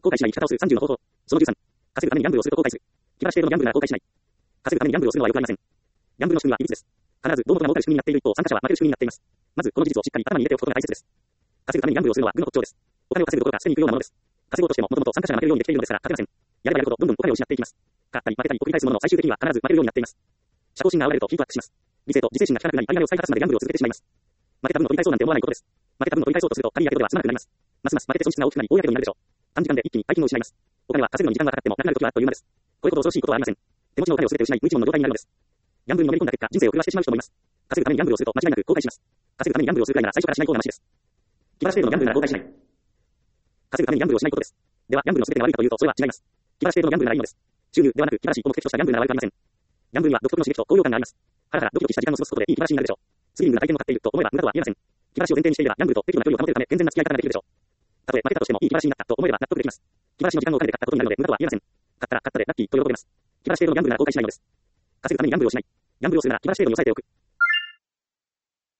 後悔しない生き方をする30の方法。その13。稼ぐためにギャンブルをすると後悔する。気晴らし程度のギャンブルなら後悔しない。稼ぐためにギャンブルをするのはよくありません。ギャンブルの仕組みはいびつです。必ず、どうもとが儲かる仕組みになっている一方、参加者は負ける仕組みになっています。まず、この事実をしっかり頭に入れておくことが大切です。稼ぐためにギャンブルをするのは愚の特徴です。お金を稼ぐことが捨てに行くようなものです。稼ごうとしても、もともと参加者が負けるようにできているのですから、勝てません。やればやるほど、どんどんお金を失っていきます。勝ったり負けたりを繰り返すものの最終的には必ず負けるようになっています。社交心が現れるとヒートアップします。理性と自制心が効かなくなり、有り金を使い果たすまでギャンブルを続けてしまいます。負けた分を取り返そうなんて思わないことです。負けた分を取り返そうとすると、借り上げとでは済まなくなります。ますます負けて損失が大きくなり、大やけどになるでしょう。短時間で一気に大金を失います。お金は稼ぐのに時間がかかってもなくなる時はあっという間です。これほど恐ろしいことはありません。手持ちのお金を全て失い、無一文の状態になるのです。ギャンブルにのめり込んだ結果、人生を狂わしてしまう人もいます。稼ぐためにギャンブルをすると間違いなく後悔します。稼ぐためにギャンブルをするくらいなら最初からしない方がマシです。気晴らし程度のギャンブルなら後悔しない。稼ぐためにギャンブルをしないことです。では、ギャンブルの全てが悪いかというと、それは違います。気晴らし程度のギャンブルならいいのです。収入ではなく、気晴らしいを目的としたギャンブルなら悪くありません。ギャンブルには独特の刺激と高揚感があります。ハラハラドキドキした時間を過ごすことでいい気晴らしになるでしょう。スリリングな体験を買っていると思えば無駄とは言えません。気晴らしを前提にしていれば、ギャンブルと適度な距離を保てるため、健全な付き合い方ができるでしょう。たとえ負けたとしてもいい気晴らしになったと思えば納得できます。気晴らしの時間をお金で買ったことになるので無駄とは言えません。買ったら買ったでラッキーと喜べます。気晴らし程度のギャンブルなら後悔しないのです。稼ぐためにギャンブルをしない。ギャンブルをするなら気晴らし程度に抑えておく。